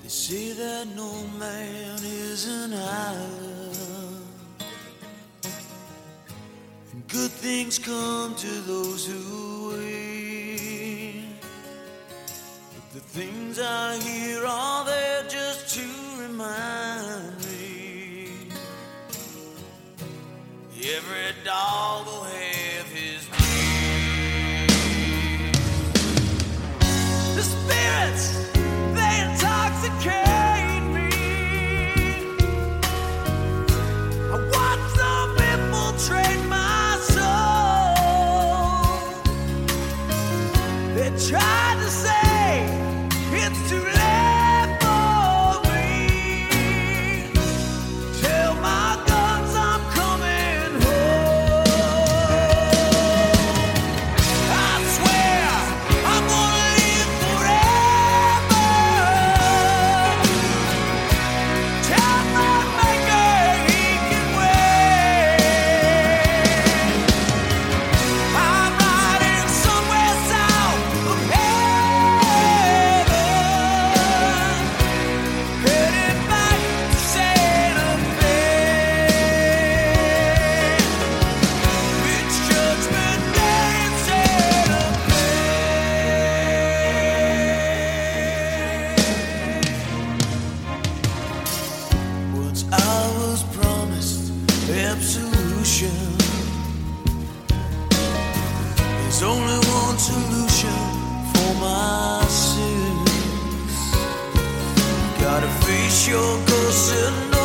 They say that no man is an island, and good things come to those who wait. But the things I hear are there just to remind me every dog will have his day. The spirits, they intoxicate me. I watch them infiltrate my soul. They tried to say it's too late for me. Tell my guns I'm coming home. I swear I'm gonna live forever. Tell my maker he can wait. I'm riding somewhere south of heaven, headed back to Santa Fe. It's Judgment Day in Santa Fe. Once I was promised absolution. There's only one solution for my sins. Gotta face your cursing